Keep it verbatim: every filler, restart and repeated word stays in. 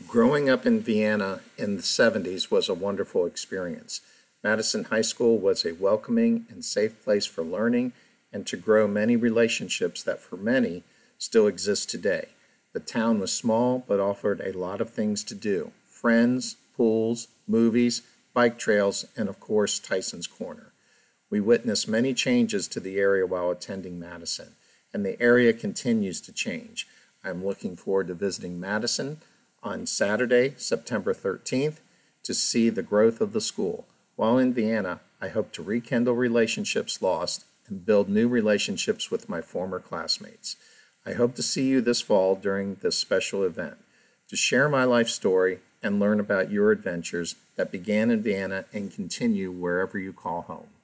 Growing up in Vienna in the seventies was a wonderful experience. Madison High School was a welcoming and safe place for learning and to grow many relationships that for many still exist today. The town was small but offered a lot of things to do: friends, pools, movies, bike trails, and of course Tyson's Corner. We witnessed many changes to the area while attending Madison, and the area continues to change. I'm looking forward to visiting Madison on Saturday, September thirteenth, to see the growth of the school. While in Vienna, I hope to rekindle relationships lost and build new relationships with my former classmates. I hope to see you this fall during this special event to share my life story and learn about your adventures that began in Vienna and continue wherever you call home.